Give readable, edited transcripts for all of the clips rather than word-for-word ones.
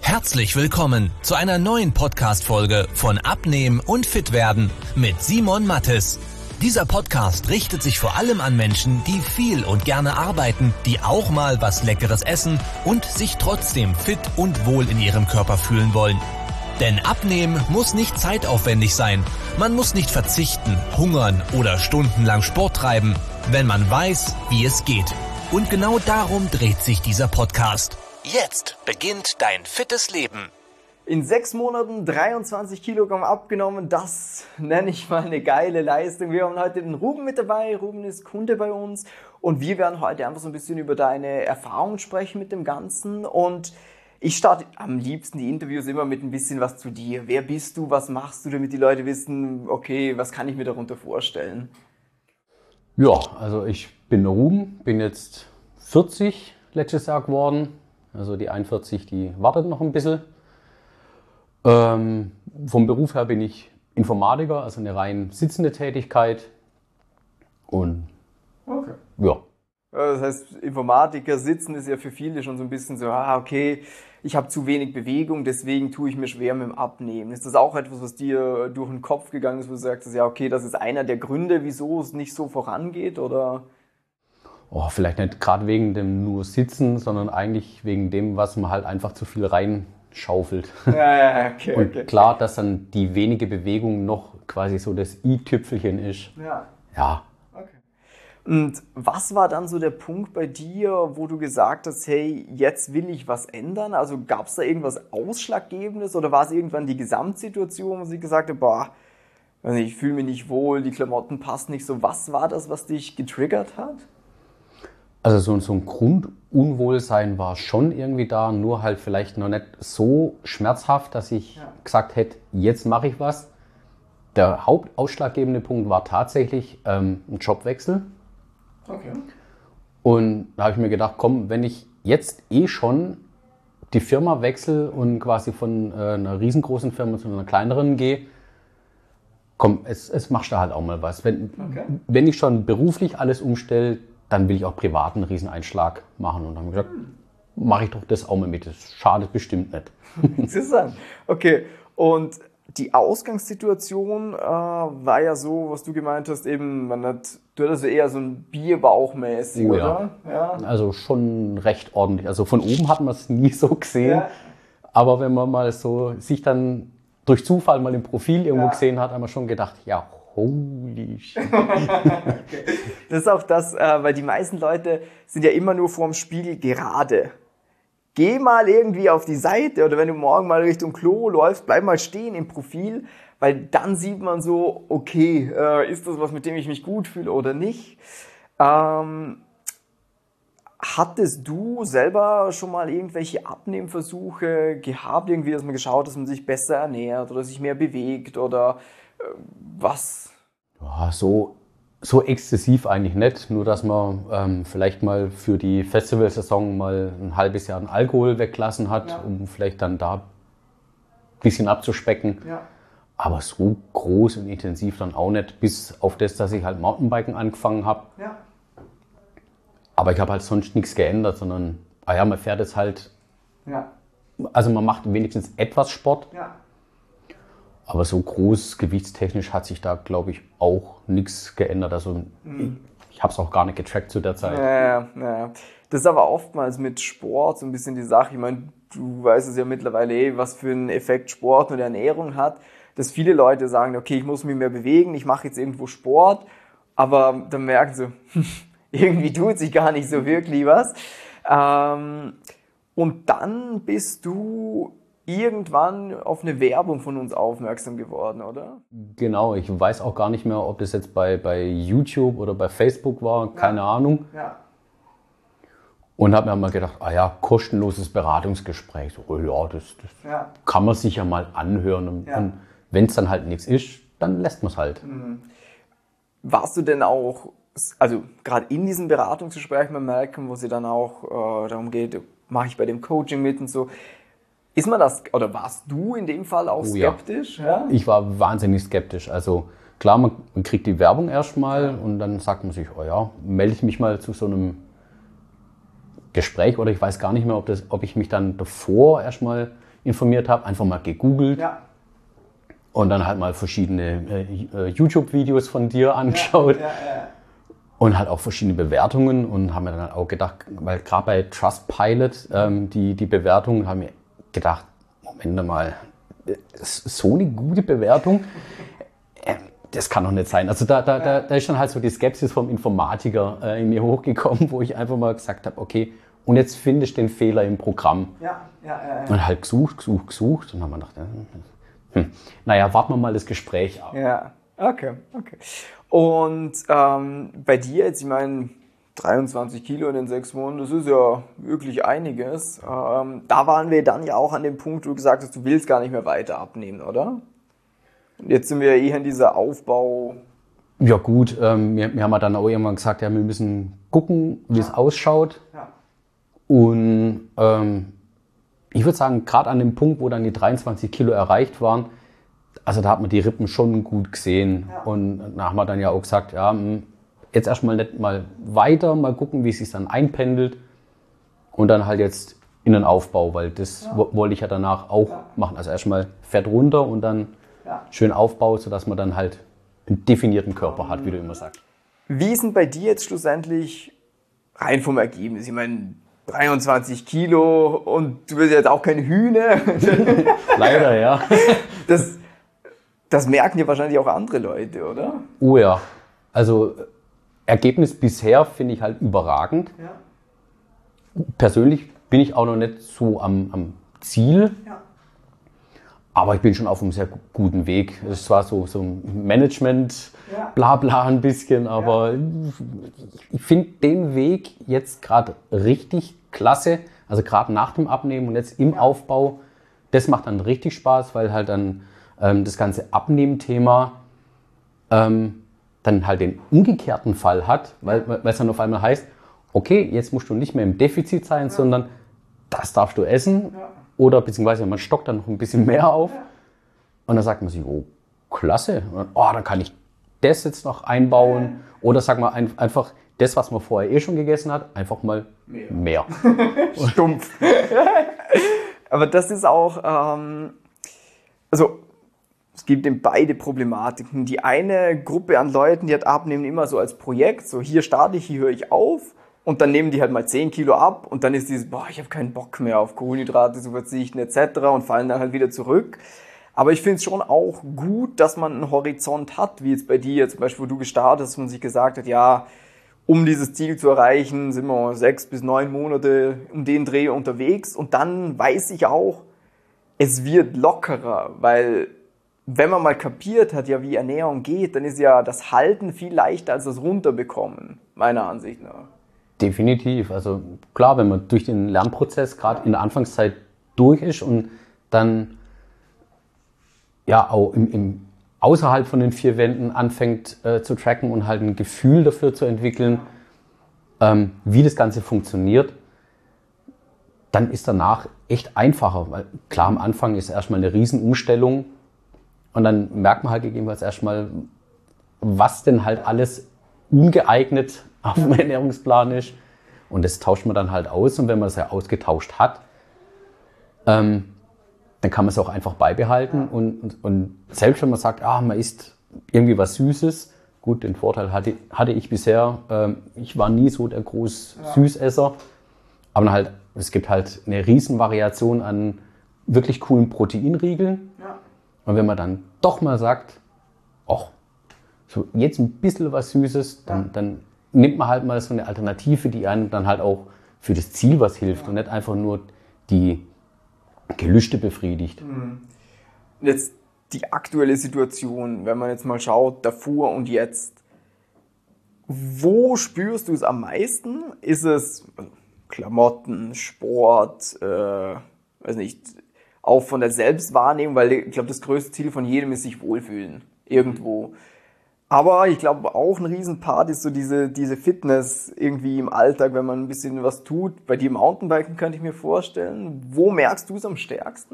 Herzlich willkommen zu einer neuen Podcast-Folge von Abnehmen und Fitwerden mit Simon Mattes. Dieser Podcast richtet sich vor allem an Menschen, die viel und gerne arbeiten, die auch mal was Leckeres essen und sich trotzdem fit und wohl in ihrem Körper fühlen wollen. Denn Abnehmen muss nicht zeitaufwendig sein. Man muss nicht verzichten, hungern oder stundenlang Sport treiben, wenn man weiß, wie es geht. Und genau darum dreht sich dieser Podcast. Jetzt beginnt dein fittes Leben. In 6 Monaten 23 Kilogramm abgenommen, das nenne ich mal eine geile Leistung. Wir haben heute den Ruben mit dabei. Ruben ist Kunde bei uns und wir werden heute einfach so ein bisschen über deine Erfahrungen sprechen mit dem Ganzen. Und ich starte am liebsten die Interviews immer mit ein bisschen was zu dir. Wer bist du, was machst du, damit die Leute wissen, okay, was kann ich mir darunter vorstellen? Ja, also ich bin der Ruben, bin jetzt 40 letztes Jahr geworden. Also die 41, die wartet noch ein bisschen. Vom Beruf her bin ich Informatiker, also eine rein sitzende Tätigkeit. Und okay. Ja. Das heißt, Informatiker sitzen ist ja für viele schon so ein bisschen so, okay, ich habe zu wenig Bewegung, deswegen tue ich mir schwer mit dem Abnehmen. Ist das auch etwas, was dir durch den Kopf gegangen ist, wo du sagst, ja okay, das ist einer der Gründe, wieso es nicht so vorangeht, oder? Oh, vielleicht nicht gerade wegen dem nur Sitzen, sondern eigentlich wegen dem, was man halt einfach zu viel reinschaufelt. Ja, okay, und okay. klar, dass dann die wenige Bewegung noch quasi so das i-Tüpfelchen ist. Ja. Okay. Und was war dann so der Punkt bei dir, wo du gesagt hast, hey, jetzt will ich was ändern? Also gab es da irgendwas Ausschlaggebendes oder war es irgendwann die Gesamtsituation, wo sie gesagt hat, ich fühle mich nicht wohl, die Klamotten passen nicht so. Was war das, was dich getriggert hat? Also so ein Grundunwohlsein war schon irgendwie da, nur halt vielleicht noch nicht so schmerzhaft, dass ich gesagt hätte, jetzt mache ich was. Der hauptausschlaggebende Punkt war tatsächlich ein Jobwechsel. Okay. Und da habe ich mir gedacht, komm, wenn ich jetzt schon die Firma wechsle und quasi von einer riesengroßen Firma zu einer kleineren gehe, komm, es machst du halt auch mal was. Wenn ich schon beruflich alles umstelle, dann will ich auch privat einen Rieseneinschlag machen. Und dann habe ich gesagt, mache ich doch das auch mal mit. Das schadet bestimmt nicht. Interessant. Okay, und die Ausgangssituation war ja so, was du gemeint hast, eben, du hattest eher so ein Bierbauchmäßig, oder? Ja. Also schon recht ordentlich. Also von oben hat man es nie so gesehen. Ja. Aber wenn man mal so sich dann durch Zufall mal im Profil irgendwo gesehen hat, haben wir schon gedacht, ja, holy shit. Okay. Das ist auch das, weil die meisten Leute sind ja immer nur vorm Spiegel gerade. Geh mal irgendwie auf die Seite oder wenn du morgen mal Richtung Klo läufst, bleib mal stehen im Profil, weil dann sieht man so, okay, ist das was, mit dem ich mich gut fühle oder nicht? Hattest du selber schon mal irgendwelche Abnehmversuche gehabt, irgendwie, dass man geschaut, dass man sich besser ernährt oder sich mehr bewegt oder was? Ja, so exzessiv eigentlich nicht, nur dass man vielleicht mal für die Festivalsaison mal ein halbes Jahr den Alkohol weggelassen hat, um vielleicht dann da ein bisschen abzuspecken. Ja. Aber so groß und intensiv dann auch nicht, bis auf das, dass ich halt Mountainbiken angefangen habe. Ja. Aber ich habe halt sonst nichts geändert, sondern man fährt jetzt halt, also man macht wenigstens etwas Sport. Ja. Aber so groß gewichtstechnisch hat sich da, glaube ich, auch nichts geändert. Also ich habe es auch gar nicht getrackt zu der Zeit. Ja. Das ist aber oftmals mit Sport so ein bisschen die Sache. Ich meine, du weißt es ja mittlerweile was für einen Effekt Sport und Ernährung hat. Dass viele Leute sagen, okay, ich muss mich mehr bewegen, ich mache jetzt irgendwo Sport. Aber dann merken sie, irgendwie tut sich gar nicht so wirklich was. Und dann bist du irgendwann auf eine Werbung von uns aufmerksam geworden, oder? Genau, ich weiß auch gar nicht mehr, ob das jetzt bei YouTube oder bei Facebook war, keine Ahnung. Ja. Und habe mir mal gedacht, kostenloses Beratungsgespräch. So, das kann man sich ja mal anhören. Und wenn es dann halt nichts ist, dann lässt man es halt. Warst du denn auch, also gerade in diesem Beratungsgespräch mal merken, wo sie dann auch darum geht, mache ich bei dem Coaching mit und so, ist man das, oder warst du in dem Fall auch skeptisch? Ja. Ich war wahnsinnig skeptisch. Also klar, man kriegt die Werbung erstmal und dann sagt man sich, melde ich mich mal zu so einem Gespräch oder ich weiß gar nicht mehr, ob ich mich dann davor erstmal informiert habe, einfach mal gegoogelt. Ja. Und dann halt mal verschiedene YouTube-Videos von dir angeschaut. Und halt auch verschiedene Bewertungen und haben mir dann auch gedacht, weil gerade bei Trustpilot, die Bewertungen, haben mir gedacht, Moment mal, so eine gute Bewertung, das kann doch nicht sein. Also da ist dann halt so die Skepsis vom Informatiker in mir hochgekommen, wo ich einfach mal gesagt habe, okay, und jetzt findest du den Fehler im Programm. Und halt gesucht und dann haben wir gedacht, naja, warten wir mal das Gespräch ab. Ja, okay. Und bei dir jetzt, ich meine, 23 Kilo in den 6 Monaten, das ist ja wirklich einiges. Da waren wir dann ja auch an dem Punkt, wo du gesagt hast, du willst gar nicht mehr weiter abnehmen, oder? Und jetzt sind wir ja eher in dieser Aufbau. Ja gut, wir haben dann auch irgendwann gesagt, ja, wir müssen gucken, wie es ausschaut. Ja. Und ich würde sagen, gerade an dem Punkt, wo dann die 23 Kilo erreicht waren, also da hat man die Rippen schon gut gesehen. Ja. Und da haben wir dann ja auch gesagt, ja, jetzt erstmal nicht mal weiter, mal gucken, wie es sich dann einpendelt. Und dann halt jetzt in den Aufbau, weil das wollte ich ja danach auch machen. Also erstmal Fett runter und dann schön Aufbau, sodass man dann halt einen definierten Körper hat, wie du immer sagst. Wie ist denn bei dir jetzt schlussendlich rein vom Ergebnis? Ich meine, 23 Kilo und du bist jetzt auch kein Hühner. Leider, ja. Das merken ja wahrscheinlich auch andere Leute, oder? Oh ja. Also Ergebnis bisher finde ich halt überragend. Ja. Persönlich bin ich auch noch nicht so am Ziel. Ja. Aber ich bin schon auf einem sehr guten Weg. Es war so ein Management, Blabla ein bisschen, aber ich finde den Weg jetzt gerade richtig klasse. Also gerade nach dem Abnehmen und jetzt im Aufbau, das macht dann richtig Spaß, weil halt dann das ganze Abnehmthema dann halt den umgekehrten Fall hat, weil es dann auf einmal heißt, okay, jetzt musst du nicht mehr im Defizit sein, sondern das darfst du essen. Ja. Oder beziehungsweise man stockt dann noch ein bisschen mehr auf. Und dann sagt man sich, oh, klasse. Und, dann kann ich das jetzt noch einbauen. Oder sagen wir einfach das, was man vorher schon gegessen hat, einfach mal mehr. Stumpf. Aber das ist auch, also es gibt eben beide Problematiken. Die eine Gruppe an Leuten, die hat Abnehmen immer so als Projekt, so hier starte ich, hier höre ich auf. Und dann nehmen die halt mal 10 Kilo ab und dann ist dieses, ich habe keinen Bock mehr auf Kohlenhydrate zu verzichten etc. und fallen dann halt wieder zurück. Aber ich finde es schon auch gut, dass man einen Horizont hat, wie jetzt bei dir zum Beispiel, wo du gestartet hast und sich gesagt hat, ja, um dieses Ziel zu erreichen, sind wir 6 bis 9 Monate um den Dreh unterwegs und dann weiß ich auch, es wird lockerer, weil wenn man mal kapiert hat, ja, wie Ernährung geht, dann ist ja das Halten viel leichter als das Runterbekommen, meiner Ansicht nach. Definitiv. Also klar, wenn man durch den Lernprozess gerade in der Anfangszeit durch ist und dann ja auch außerhalb von den 4 Wänden anfängt zu tracken und halt ein Gefühl dafür zu entwickeln, wie das Ganze funktioniert, dann ist danach echt einfacher. Weil klar, am Anfang ist erstmal eine Riesenumstellung und dann merkt man halt gegebenenfalls erstmal, was denn halt alles ungeeignet auf dem Ernährungsplan ist. Und das tauscht man dann halt aus. Und wenn man das ja ausgetauscht hat, dann kann man es auch einfach beibehalten. Und selbst wenn man sagt, man isst irgendwie was Süßes, gut, den Vorteil hatte ich bisher, ich war nie so der groß Süßesser. Aber halt, es gibt halt eine Riesenvariation an wirklich coolen Proteinriegeln. Ja. Und wenn man dann doch mal sagt, so jetzt ein bisschen was Süßes, dann nimmt man halt mal so eine Alternative, die einem dann halt auch für das Ziel was hilft und nicht einfach nur die Gelüste befriedigt. Jetzt die aktuelle Situation, wenn man jetzt mal schaut, davor und jetzt, wo spürst du es am meisten? Ist es Klamotten, Sport, weiß nicht, auch von der Selbstwahrnehmung, weil ich glaube, das größte Ziel von jedem ist sich wohlfühlen, irgendwo. Aber ich glaube auch ein Riesenpart ist so diese Fitness irgendwie im Alltag, wenn man ein bisschen was tut. Bei dir Mountainbiken könnte ich mir vorstellen. Wo merkst du es am stärksten?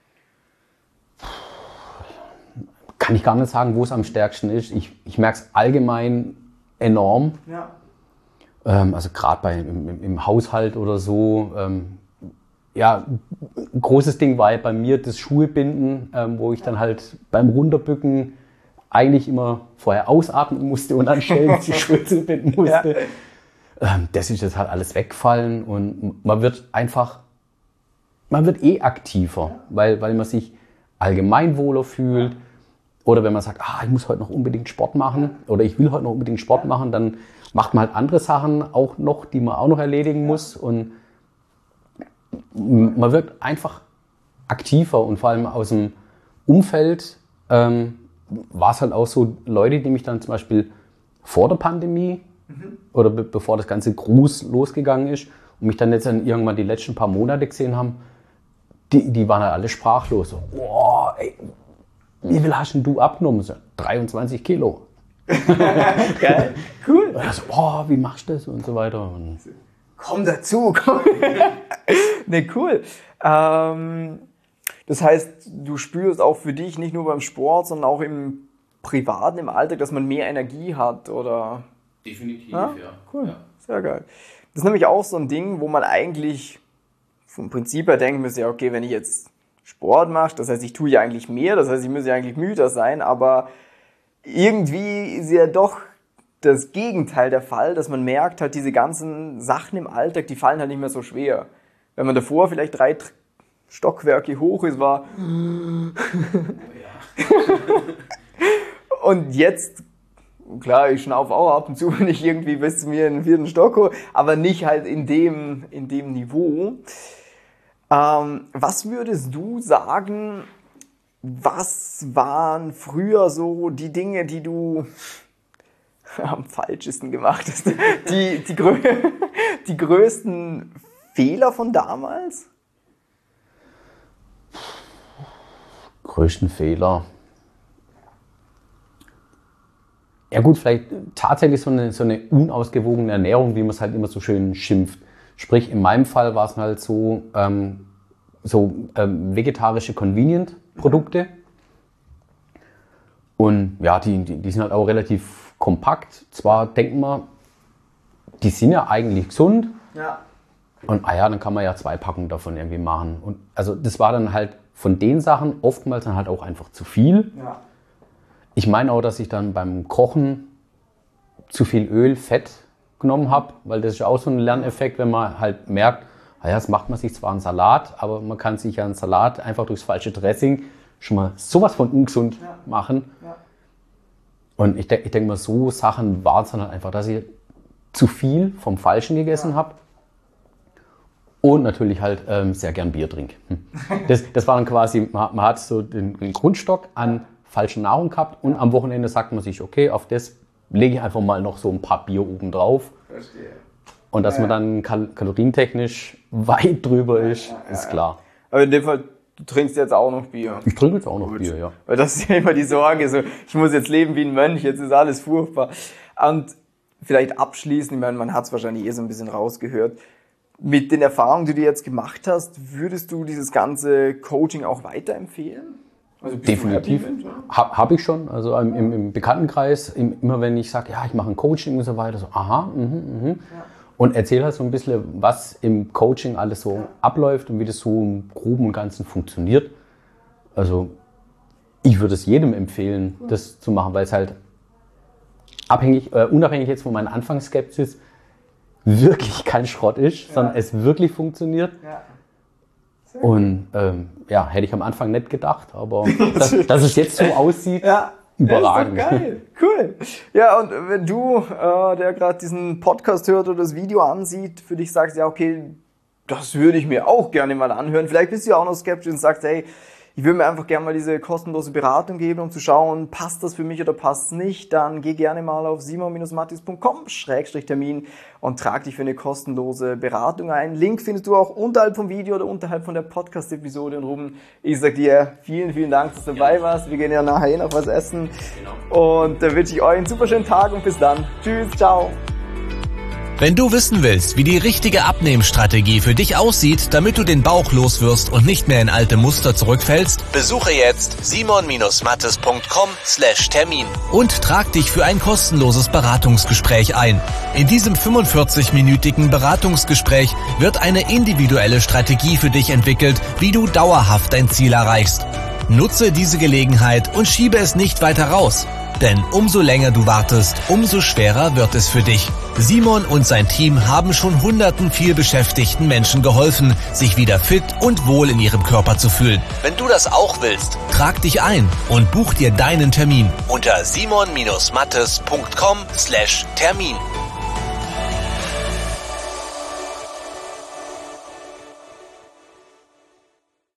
Kann ich gar nicht sagen, wo es am stärksten ist. Ich merke es allgemein enorm. Ja. Also gerade im Haushalt oder so. ja, ein großes Ding war bei mir das Schuhebinden, wo ich dann halt beim Runterbücken eigentlich immer vorher ausatmen musste und dann schnell die Schuhe zubinden musste. Ja. Das ist jetzt halt alles wegfallen und man wird aktiver, weil man sich allgemein wohler fühlt. Oder wenn man sagt, ich muss heute noch unbedingt Sport machen oder ich will heute noch unbedingt Sport machen, dann macht man halt andere Sachen auch noch, die man auch noch erledigen muss. Und man wird einfach aktiver und vor allem aus dem Umfeld war es halt auch so, Leute, die mich dann zum Beispiel vor der Pandemie oder bevor das ganze Gruß losgegangen ist und mich dann jetzt dann irgendwann die letzten paar Monate gesehen haben, die waren halt alle sprachlos. So, boah, ey, wie viel hast denn du abgenommen? So, 23 Kilo. Geil, cool. Und so, wie machst du das? Und so weiter. Und komm dazu, komm. Ne, cool. Das heißt, du spürst auch für dich, nicht nur beim Sport, sondern auch im Privaten, im Alltag, dass man mehr Energie hat, oder? Definitiv, ja. Cool, ja. Sehr geil. Das ist nämlich auch so ein Ding, wo man eigentlich vom Prinzip her denken müsste, ja, okay, wenn ich jetzt Sport mache, das heißt, ich tue ja eigentlich mehr, das heißt, ich muss ja eigentlich müder sein, aber irgendwie ist ja doch das Gegenteil der Fall, dass man merkt, halt diese ganzen Sachen im Alltag, die fallen halt nicht mehr so schwer. Wenn man davor vielleicht 3 Stockwerke hoch ist, war und jetzt, klar, ich schnaufe auch ab und zu, wenn ich irgendwie bis zu mir in den 4. Stock hole, aber nicht halt in dem Niveau. Was würdest du sagen, was waren früher so die Dinge, die du am falschesten gemacht hast? Die größten Fehler von damals? Größten Fehler? Ja gut, vielleicht tatsächlich so eine unausgewogene Ernährung, wie man es halt immer so schön schimpft. Sprich, in meinem Fall war es halt so, vegetarische Convenient-Produkte. Und ja, die sind halt auch relativ kompakt. Zwar denkt man, die sind ja eigentlich gesund. Ja. Und dann kann man ja 2 Packungen davon irgendwie machen. Und also das war dann halt von den Sachen oftmals dann halt auch einfach zu viel. Ja. Ich meine auch, dass ich dann beim Kochen zu viel Öl, Fett genommen habe, weil das ist ja auch so ein Lerneffekt, wenn man halt merkt, jetzt macht man sich zwar einen Salat, aber man kann sich ja einen Salat einfach durchs falsche Dressing schon mal sowas von ungesund machen. Ja. Und ich denke mal, so Sachen waren es dann halt einfach, dass ich zu viel vom Falschen gegessen habe und natürlich halt sehr gern Bier trinke. Das war dann quasi, man hat so den Grundstock an falscher Nahrung gehabt und am Wochenende sagt man sich, okay, auf das lege ich einfach mal noch so ein paar Bier oben drauf. Verstehe. Und dass man dann kalorientechnisch weit drüber ist, ist klar. Aber in dem Fall, du trinkst jetzt auch noch Bier. Ich trinke jetzt auch noch Bier, ja. Weil das ist ja immer die Sorge, so, ich muss jetzt leben wie ein Mönch, jetzt ist alles furchtbar. Und vielleicht abschließend, ich meine, man hat es wahrscheinlich so ein bisschen rausgehört, mit den Erfahrungen, die du jetzt gemacht hast, würdest du dieses ganze Coaching auch weiterempfehlen? Also definitiv. Habe ich schon. Also im Bekanntenkreis, immer wenn ich sage, ich mache ein Coaching und so weiter, so und erzähle halt so ein bisschen, was im Coaching alles so abläuft und wie das so im Groben und Ganzen funktioniert. Also ich würde es jedem empfehlen, das zu machen, weil es halt unabhängig jetzt von meiner Anfangsskepsis wirklich kein Schrott ist, sondern es wirklich funktioniert. Ja. Und hätte ich am Anfang nicht gedacht, aber dass es jetzt so aussieht, überragend. Das ist doch geil, cool. Ja, und wenn du, der gerade diesen Podcast hört oder das Video ansieht, für dich sagst, ja okay, das würde ich mir auch gerne mal anhören. Vielleicht bist du ja auch noch skeptisch und sagst, hey, ich würde mir einfach gerne mal diese kostenlose Beratung geben, um zu schauen, passt das für mich oder passt es nicht, dann geh gerne mal auf simon-mattis.com/Termin und trag dich für eine kostenlose Beratung ein. Link findest du auch unterhalb vom Video oder unterhalb von der Podcast-Episode. Und Ruben, ich sag dir vielen, vielen Dank, dass du dabei warst. Wir gehen ja nachher noch was essen. Genau. Und da wünsche ich euch einen super schönen Tag und bis dann. Tschüss, ciao. Wenn du wissen willst, wie die richtige Abnehmstrategie für dich aussieht, damit du den Bauch loswirst und nicht mehr in alte Muster zurückfällst, besuche jetzt simon-mattes.com/Termin und trag dich für ein kostenloses Beratungsgespräch ein. In diesem 45-minütigen Beratungsgespräch wird eine individuelle Strategie für dich entwickelt, wie du dauerhaft dein Ziel erreichst. Nutze diese Gelegenheit und schiebe es nicht weiter raus. Denn umso länger du wartest, umso schwerer wird es für dich. Simon und sein Team haben schon hunderten vielbeschäftigten Menschen geholfen, sich wieder fit und wohl in ihrem Körper zu fühlen. Wenn du das auch willst, trag dich ein und buch dir deinen Termin unter simon-mattes.com/Termin.